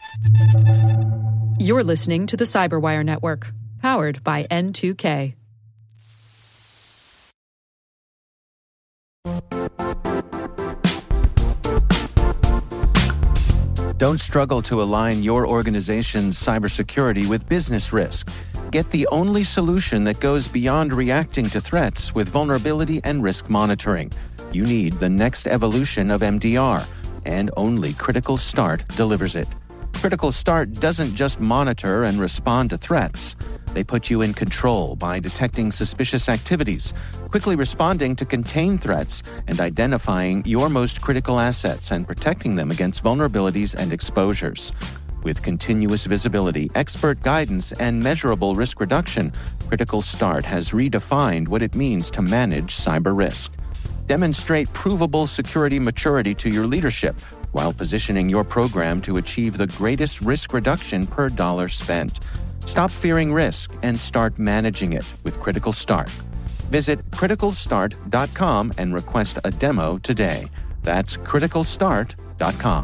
You're listening to the Cyberwire Network, powered by N2K. Don't struggle to align your organization's cybersecurity with business risk. Get the only solution that goes beyond reacting to threats with vulnerability and risk monitoring. You need the next evolution of MDR, and only Critical Start delivers it. Critical Start doesn't just monitor and respond to threats. They put you in control by detecting suspicious activities, quickly responding to contain threats, and identifying your most critical assets and protecting them against vulnerabilities and exposures. With continuous visibility, expert guidance, and measurable risk reduction, Critical Start has redefined what it means to manage cyber risk. Demonstrate provable security maturity to your leadership while positioning your program to achieve the greatest risk reduction per dollar spent. Stop fearing risk and start managing it with Critical Start. Visit criticalstart.com and request a demo today. That's criticalstart.com.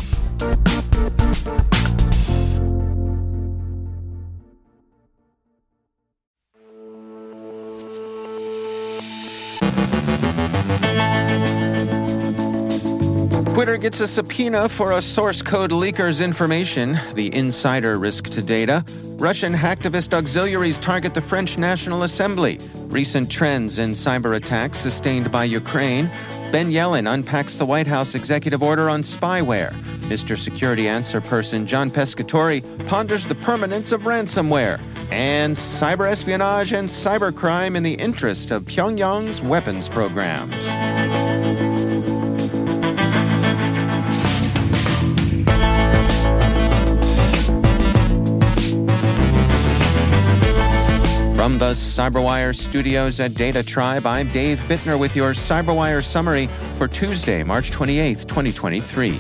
Twitter gets a subpoena for a source code leaker's information, the insider risk to data. Russian hacktivist auxiliaries target the French National Assembly. Recent trends in cyber attacks sustained by Ukraine. Ben Yellen unpacks the White House executive order on spyware. Mr. Security Answer Person John Pescatori ponders the permanence of ransomware. And cyber espionage and cybercrime in the interest of Pyongyang's weapons programs. From the Cyberwire studios at Data Tribe, I'm Dave Bittner with your Cyberwire summary for Tuesday, March 28th, 2023.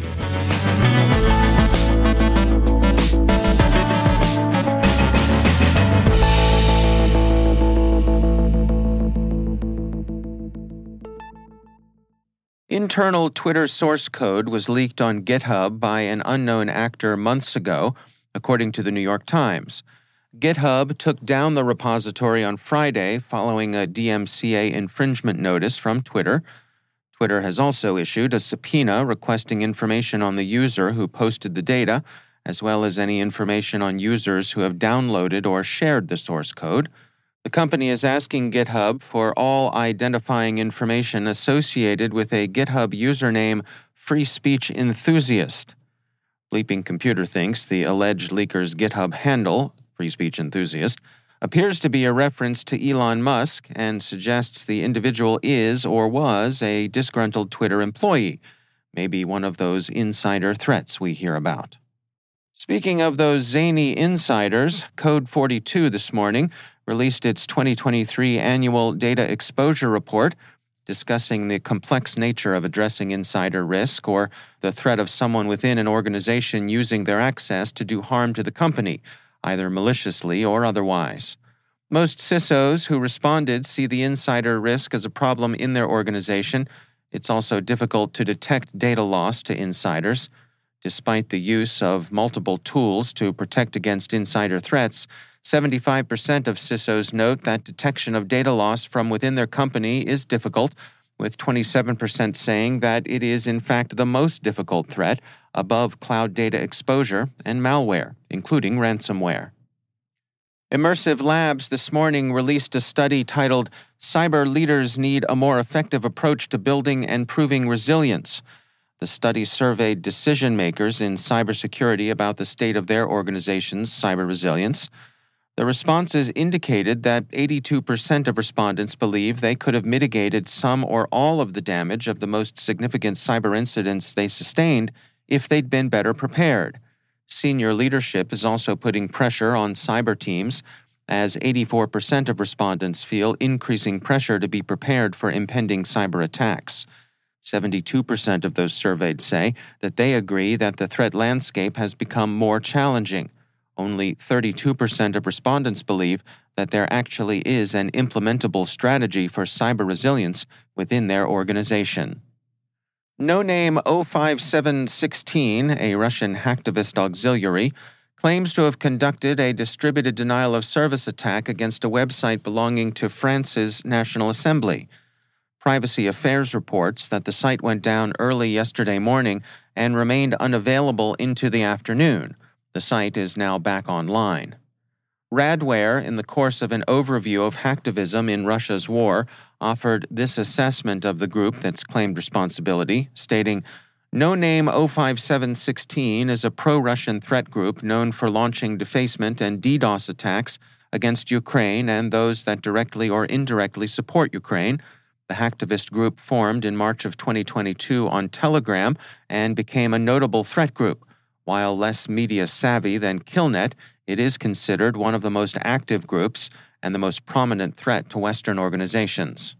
Internal Twitter source code was leaked on GitHub by an unknown actor months ago, according to the New York Times. GitHub took down the repository on Friday following a DMCA infringement notice from Twitter. Twitter has also issued a subpoena requesting information on the user who posted the data, as well as any information on users who have downloaded or shared the source code. The company is asking GitHub for all identifying information associated with a GitHub username Free Speech Enthusiast. Bleeping Computer thinks the alleged leaker's GitHub handle, Free Speech Enthusiast, appears to be a reference to Elon Musk and suggests the individual is or was a disgruntled Twitter employee, maybe one of those insider threats we hear about. Speaking of those zany insiders, Code 42 this morning released its 2023 annual data exposure report, discussing the complex nature of addressing insider risk or the threat of someone within an organization using their access to do harm to the company, either maliciously or otherwise. Most CISOs who responded see the insider risk as a problem in their organization. It's also difficult to detect data loss to insiders. Despite the use of multiple tools to protect against insider threats, 75% of CISOs note that detection of data loss from within their company is difficult, with 27% saying that it is in fact the most difficult threat, above cloud data exposure and malware, including ransomware. Immersive Labs this morning released a study titled Cyber Leaders Need a More Effective Approach to Building and Proving Resilience. The study surveyed decision makers in cybersecurity about the state of their organization's cyber resilience. The responses indicated that 82% of respondents believe they could have mitigated some or all of the damage of the most significant cyber incidents they sustained if they'd been better prepared. Senior leadership is also putting pressure on cyber teams, as 84% of respondents feel increasing pressure to be prepared for impending cyber attacks. 72% of those surveyed say that they agree that the threat landscape has become more challenging. Only 32% of respondents believe that there actually is an implementable strategy for cyber resilience within their organization. No-name 05716, a Russian hacktivist auxiliary, claims to have conducted a distributed denial-of-service attack against a website belonging to France's National Assembly. Privacy Affairs reports that the site went down early yesterday morning and remained unavailable into the afternoon. The site is now back online. Radware, in the course of an overview of hacktivism in Russia's war, offered this assessment of the group that's claimed responsibility, stating, "No Name 05716 is a pro-Russian threat group known for launching defacement and DDoS attacks against Ukraine and those that directly or indirectly support Ukraine." The hacktivist group formed in March of 2022 on Telegram and became a notable threat group. While less media-savvy than Killnet, it is considered one of the most active groups and the most prominent threat to Western organizations.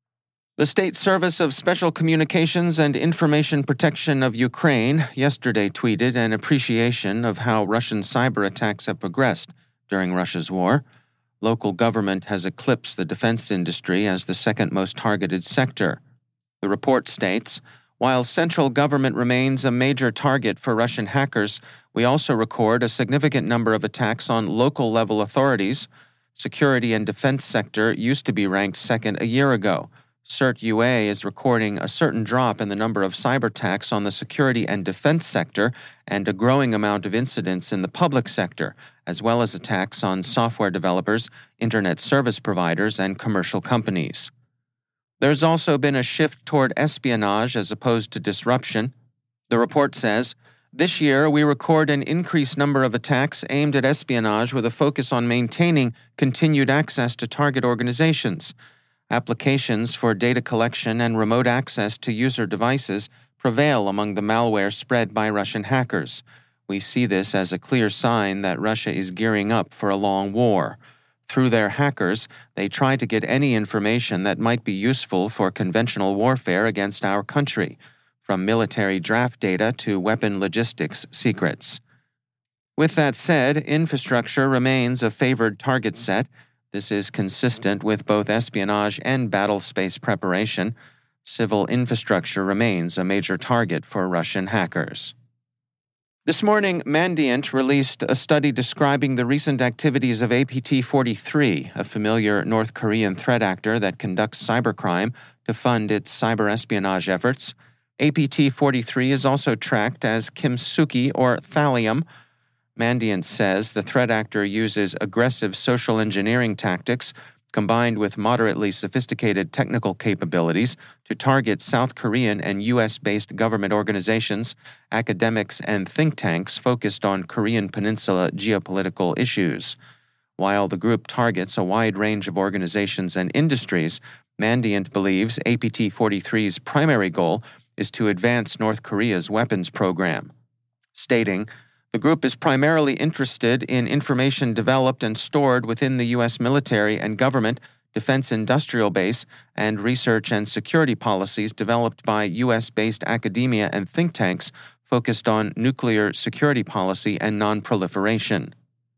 The State Service of Special Communications and Information Protection of Ukraine yesterday tweeted an appreciation of how Russian cyber attacks have progressed during Russia's war. Local government has eclipsed the defense industry as the second most targeted sector. The report states, "While central government remains a major target for Russian hackers, we also record a significant number of attacks on local-level authorities. Security and defense sector used to be ranked second a year ago. CERT-UA is recording a certain drop in the number of cyber attacks on the security and defense sector and a growing amount of incidents in the public sector, as well as attacks on software developers, internet service providers, and commercial companies." There's also been a shift toward espionage as opposed to disruption. The report says, "This year we record an increased number of attacks aimed at espionage with a focus on maintaining continued access to target organizations. Applications for data collection and remote access to user devices prevail among the malware spread by Russian hackers. We see this as a clear sign that Russia is gearing up for a long war. Through their hackers, they try to get any information that might be useful for conventional warfare against our country, from military draft data to weapon logistics secrets." With that said, infrastructure remains a favored target set. This is consistent with both espionage and battle space preparation. Civil infrastructure remains a major target for Russian hackers. This morning, Mandiant released a study describing the recent activities of APT-43, a familiar North Korean threat actor that conducts cybercrime to fund its cyber espionage efforts. APT-43 is also tracked as Kimsuki or Thallium. Mandiant says the threat actor uses aggressive social engineering tactics combined with moderately sophisticated technical capabilities to target South Korean and U.S.-based government organizations, academics, and think tanks focused on Korean Peninsula geopolitical issues. While the group targets a wide range of organizations and industries, Mandiant believes APT-43's primary goal is to advance North Korea's weapons program, stating, "The group is primarily interested in information developed and stored within the U.S. military and government, defense industrial base, and research and security policies developed by U.S.-based academia and think tanks focused on nuclear security policy and non-proliferation."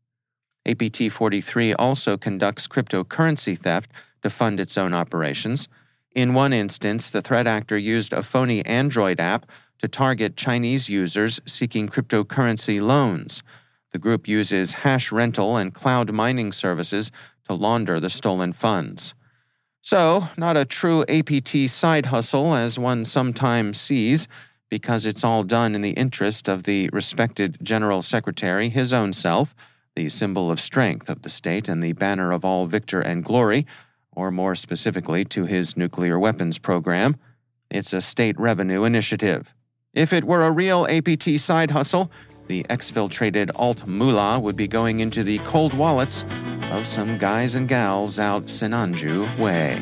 APT-43 also conducts cryptocurrency theft to fund its own operations. In one instance, the threat actor used a phony Android app to target Chinese users seeking cryptocurrency loans. The group uses hash rental and cloud mining services to launder the stolen funds. So, not a true APT side hustle as one sometimes sees, because it's all done in the interest of the respected General Secretary, his own self, the symbol of strength of the state and the banner of all victor and glory, or more specifically to his nuclear weapons program. It's a state revenue initiative. If it were a real APT side hustle, the exfiltrated alt-mullah would be going into the cold wallets of some guys and gals out Sinanju way.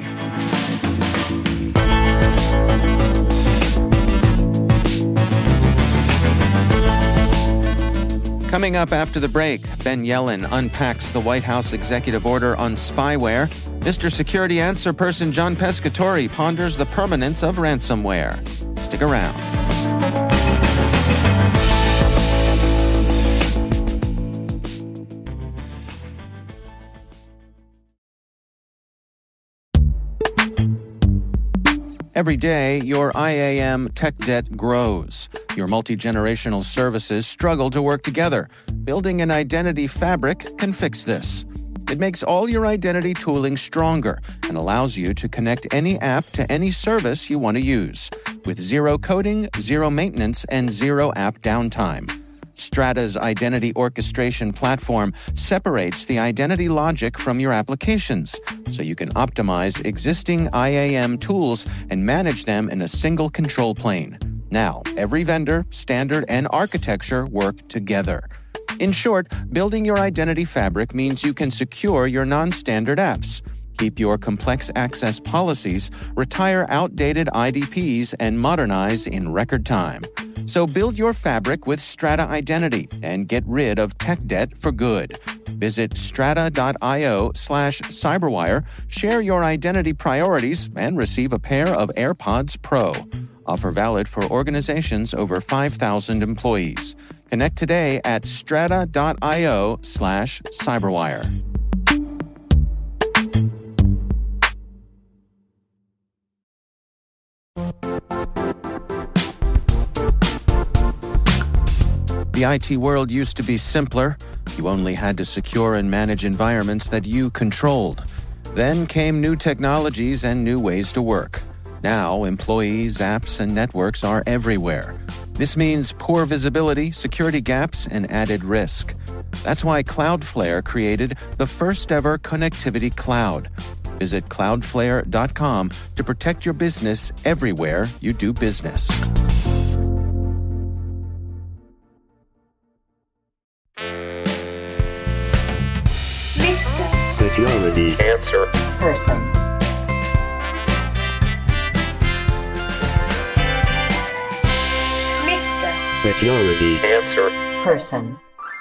Coming up after the break, Ben Yellen unpacks the White House executive order on spyware. Mr. Security Answer Person John Pescatori ponders the permanence of ransomware. Stick around. Every day, your IAM tech debt grows. Your multi-generational services struggle to work together. Building an identity fabric can fix this. It makes all your identity tooling stronger and allows you to connect any app to any service you want to use, with zero coding, zero maintenance, and zero app downtime. Strata's identity orchestration platform separates the identity logic from your applications, so you can optimize existing IAM tools and manage them in a single control plane. Now, every vendor, standard, and architecture work together. In short, building your identity fabric means you can secure your non-standard apps, keep your complex access policies, retire outdated IDPs, and modernize in record time. So build your fabric with Strata Identity and get rid of tech debt for good. Visit strata.io/cyberwire, share your identity priorities, and receive a pair of AirPods Pro. Offer valid for organizations over 5,000 employees. Connect today at strata.io/cyberwire. The IT world used to be simpler. You only had to secure and manage environments that you controlled. Then came new technologies and new ways to work. Now, employees, apps, and networks are everywhere. This means poor visibility, security gaps, and added risk. That's why Cloudflare created the first-ever connectivity cloud. Visit cloudflare.com to protect your business everywhere you do business. Mr. Security Answer Person. Mr. Security Answer Person.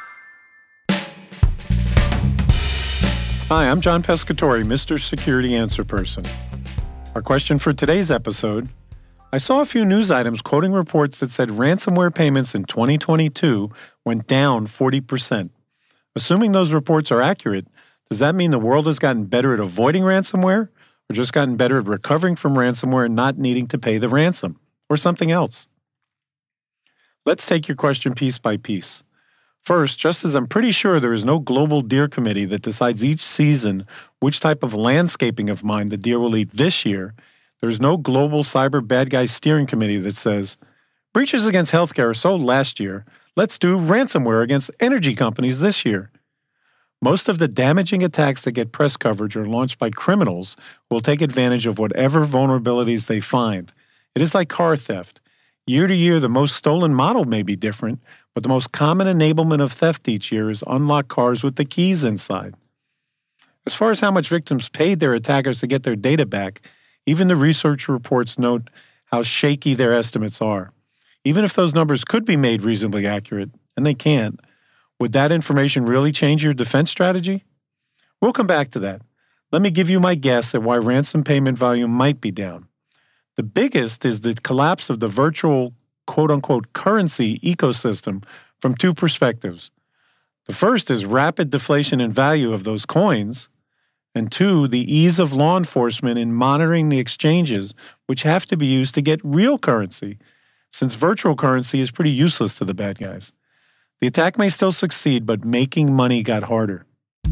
Hi, I'm John Pescatori, Mr. Security Answer Person. Our question for today's episode: I saw a few news items quoting reports that said ransomware payments in 2022 went down 40%. Assuming those reports are accurate, does that mean the world has gotten better at avoiding ransomware, or just gotten better at recovering from ransomware and not needing to pay the ransom, or something else? Let's take your question piece by piece. First, just as I'm pretty sure there is no global deer committee that decides each season which type of landscaping of mine the deer will eat this year, there is no global cyber bad guy steering committee that says, breaches against healthcare are so last year, let's do ransomware against energy companies this year. Most of the damaging attacks that get press coverage are launched by criminals who will take advantage of whatever vulnerabilities they find. It is like car theft. Year to year, the most stolen model may be different, but the most common enablement of theft each year is unlocked cars with the keys inside. As far as how much victims paid their attackers to get their data back, even the research reports note how shaky their estimates are. Even if those numbers could be made reasonably accurate, and they can't, would that information really change your defense strategy? We'll come back to that. Let me give you my guess at why ransom payment volume might be down. The biggest is the collapse of the virtual quote-unquote currency ecosystem from two perspectives. The first is rapid deflation in value of those coins, and two, the ease of law enforcement in monitoring the exchanges which have to be used to get real currency, since virtual currency is pretty useless to the bad guys. The attack may still succeed, but making money got harder.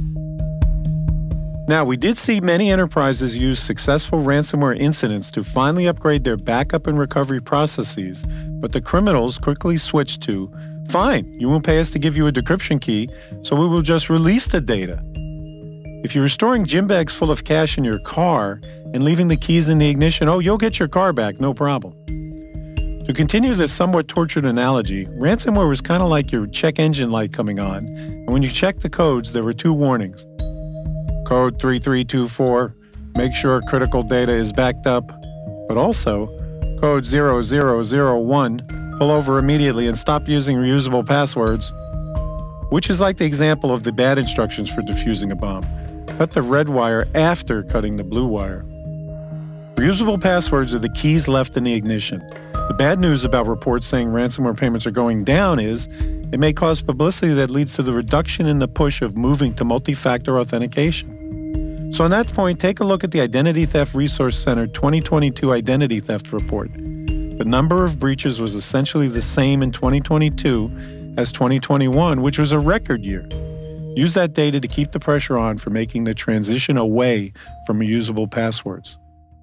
Now, we did see many enterprises use successful ransomware incidents to finally upgrade their backup and recovery processes, but the criminals quickly switched to, fine, you won't pay us to give you a decryption key, so we will just release the data. If you're storing gym bags full of cash in your car and leaving the keys in the ignition, oh, you'll get your car back, no problem. To continue this somewhat tortured analogy, ransomware was kind of like your check engine light coming on, and when you checked the codes, there were two warnings. Code 3324, make sure critical data is backed up, but also code 0001, pull over immediately and stop using reusable passwords, which is like the example of the bad instructions for defusing a bomb. Cut the red wire after cutting the blue wire. Reusable passwords are the keys left in the ignition. The bad news about reports saying ransomware payments are going down is it may cause publicity that leads to the reduction in the push of moving to multi-factor authentication. So on that point, take a look at the Identity Theft Resource Center 2022 Identity Theft Report. the number of breaches was essentially the same in 2022 as 2021, which was a record year. Use that data to keep the pressure on for making the transition away from reusable passwords.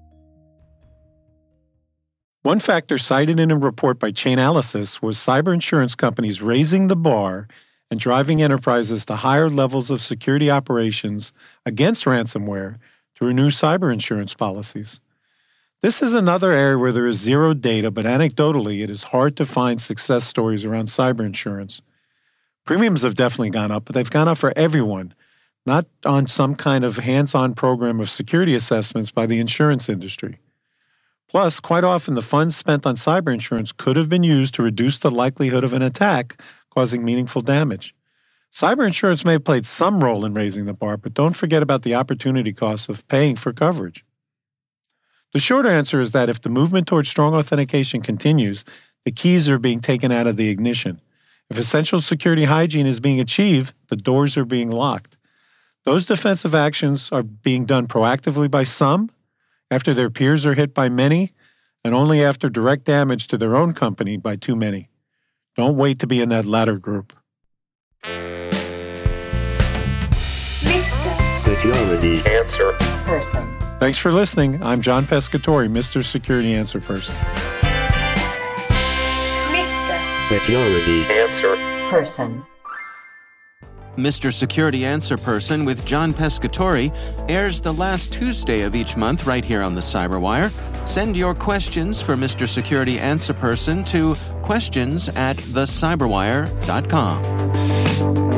One factor cited in a report by Chainalysis was cyber insurance companies raising the bar and driving enterprises to higher levels of security operations against ransomware to renew cyber insurance policies. This is another area where there is zero data, but anecdotally, it is hard to find success stories around cyber insurance. Premiums have definitely gone up, but they've gone up for everyone, not on some kind of hands-on program of security assessments by the insurance industry. Plus, quite often the funds spent on cyber insurance could have been used to reduce the likelihood of an attack causing meaningful damage. Cyber insurance may have played some role in raising the bar, but don't forget about the opportunity costs of paying for coverage. The short answer is that if the movement towards strong authentication continues, the keys are being taken out of the ignition. If essential security hygiene is being achieved, the doors are being locked. Those defensive actions are being done proactively by some, after their peers are hit by many, and only after direct damage to their own company by too many. Don't wait to be in that latter group. Mr. Security Answer Person. Thanks for listening. I'm John Pescatori, Mr. Security Answer Person. Mr. Security Answer Person. Mr. Security Answer Person with John Pescatori airs the last Tuesday of each month right here on the Cyberwire. Send your questions for Mr. Security Answer Person to questions@thecyberwire.com.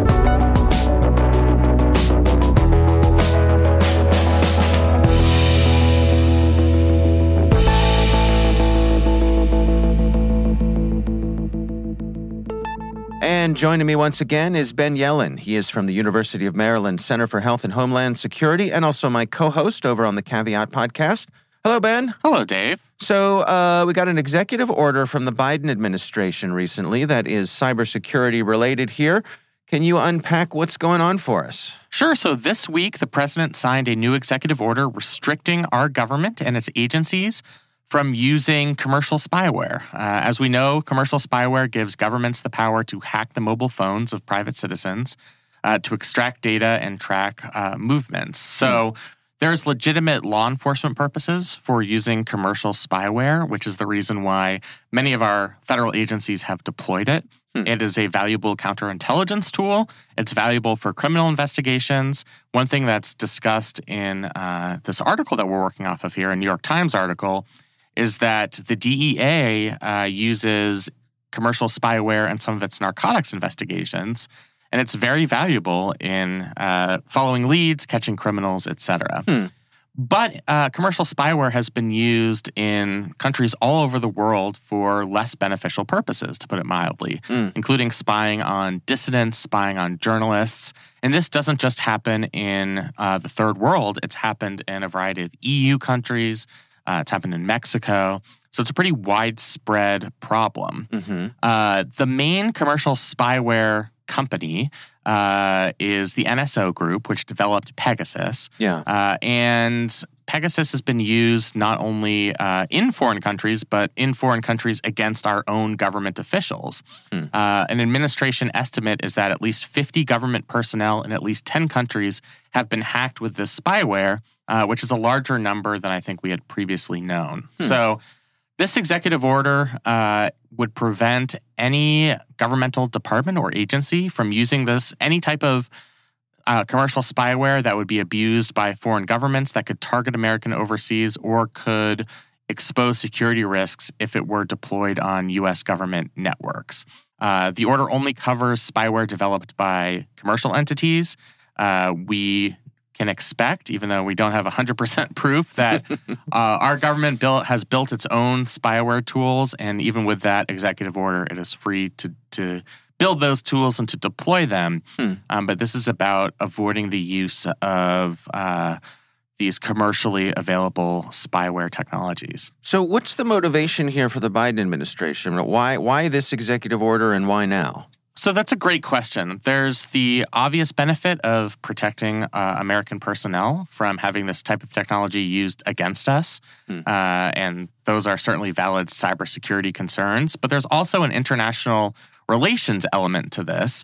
And joining me once again is Ben Yelin. He is from the University of Maryland Center for Health and Homeland Security and also my co-host over on the Caveat podcast. Hello, Ben. Hello, Dave. So we got an executive order from the Biden administration recently that is cybersecurity related here. Can you unpack what's going on for us? Sure. So this week, the president signed a new executive order restricting our government and its agencies from using commercial spyware. As we know, commercial spyware gives governments the power to hack the mobile phones of private citizens to extract data and track movements. So there's legitimate law enforcement purposes for using commercial spyware, which is the reason why many of our federal agencies have deployed it. It is a valuable counterintelligence tool. It's valuable for criminal investigations. One thing that's discussed in this article that we're working off of here, a New York Times article, is that the DEA uses commercial spyware in some of its narcotics investigations, and it's very valuable in following leads, catching criminals, etc. But commercial spyware has been used in countries all over the world for less beneficial purposes, to put it mildly, including spying on dissidents, spying on journalists. And this doesn't just happen in the third world. It's happened in a variety of EU countries. It's happened in Mexico. So it's a pretty widespread problem. The main commercial spyware company is the NSO Group, which developed Pegasus. And Pegasus has been used not only in foreign countries, but in foreign countries against our own government officials. An administration estimate is that at least 50 government personnel in at least 10 countries have been hacked with this spyware, which is a larger number than I think we had previously known. So this executive order would prevent any governmental department or agency from using any type of commercial spyware that would be abused by foreign governments that could target American overseas or could expose security risks if it were deployed on U.S. government networks. The order only covers spyware developed by commercial entities. We can expect, even though we don't have 100% proof, that our government has built its own spyware tools, and even with that executive order, it is free to build those tools and to deploy them. But this is about avoiding the use of these commercially available spyware technologies. So what's the motivation here for the Biden administration? Why this executive order and why now? So that's a great question. There's the obvious benefit of protecting American personnel from having this type of technology used against us. And those are certainly valid cybersecurity concerns. But there's also an international relations element to this.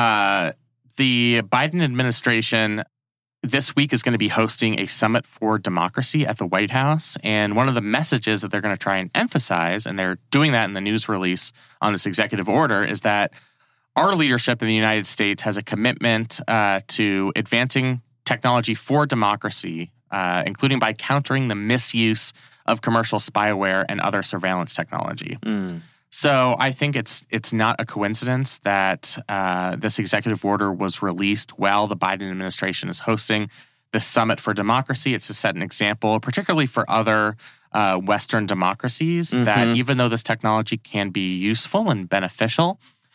The Biden administration this week is going to be hosting a summit for democracy at the White House. And one of the messages that they're going to try and emphasize, and they're doing that in the news release on this executive order, is that our leadership in the United States has a commitment to advancing technology for democracy, including by countering the misuse of commercial spyware and other surveillance technology. So I think it's not a coincidence that this executive order was released while the Biden administration is hosting the Summit for Democracy. It's to set an example, particularly for other Western democracies, that even though this technology can be useful and beneficial,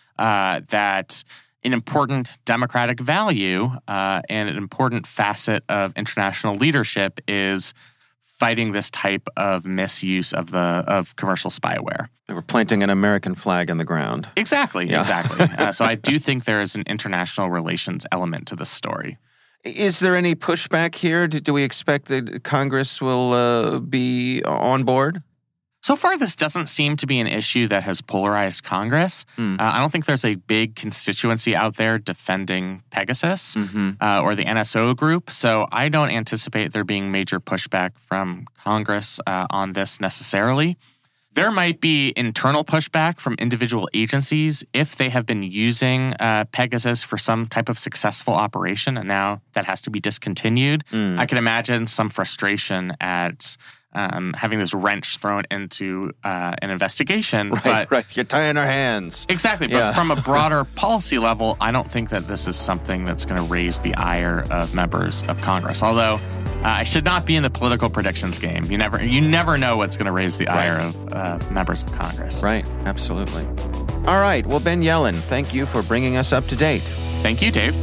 that an important democratic value and an important facet of international leadership is fighting this type of misuse of commercial spyware. They were planting an American flag in the ground. Exactly. So I do think there is an international relations element to this story. Is there any pushback here? Do we expect that Congress will be on board? So far, this doesn't seem to be an issue that has polarized Congress. I don't think there's a big constituency out there defending Pegasus or the NSO group. So I don't anticipate there being major pushback from Congress on this necessarily. There might be internal pushback from individual agencies if they have been using Pegasus for some type of successful operation, and now that has to be discontinued. I can imagine some frustration at having this wrench thrown into an investigation. Right. You're tying our hands. Exactly. But from a broader policy level, I don't think that this is something that's going to raise the ire of members of Congress. Although I should not be in the political predictions game. You never know what's going to raise the ire of members of Congress. Right. Absolutely. All right. Well, Ben Yelin, thank you for bringing us up to date. Thank you, Dave.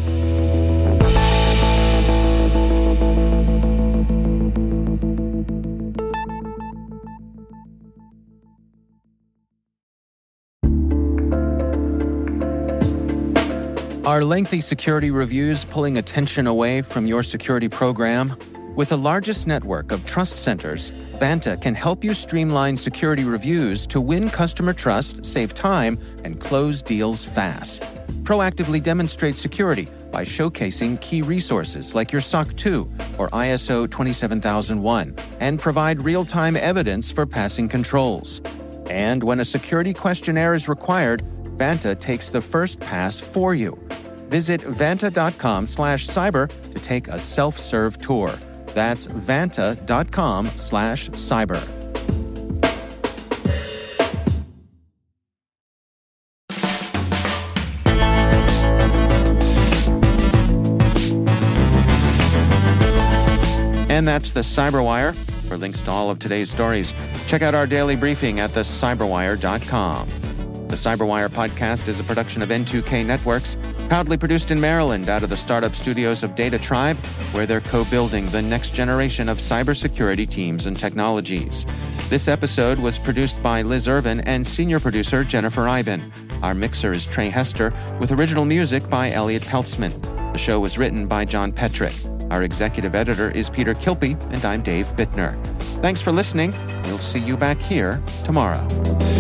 Are lengthy security reviews pulling attention away from your security program? With the largest network of trust centers, Vanta can help you streamline security reviews to win customer trust, save time, and close deals fast. Proactively demonstrate security by showcasing key resources like your SOC 2 or ISO 27001 and provide real-time evidence for passing controls. And when a security questionnaire is required, Vanta takes the first pass for you. Visit vanta.com/cyber to take a self-serve tour. That's vanta.com/cyber. And that's the Cyberwire. For links to all of today's stories, check out our daily briefing at thecyberwire.com. The Cyberwire podcast is a production of N2K Networks, proudly produced in Maryland out of the startup studios of Data Tribe, where they're co-building the next generation of cybersecurity teams and technologies. This episode was produced by Liz Irvin and senior producer Jennifer Iben. Our mixer is Trey Hester, with original music by Elliot Peltzman. The show was written by John Petrick. Our executive editor is Peter Kilpie, and I'm Dave Bittner. Thanks for listening. We'll see you back here tomorrow.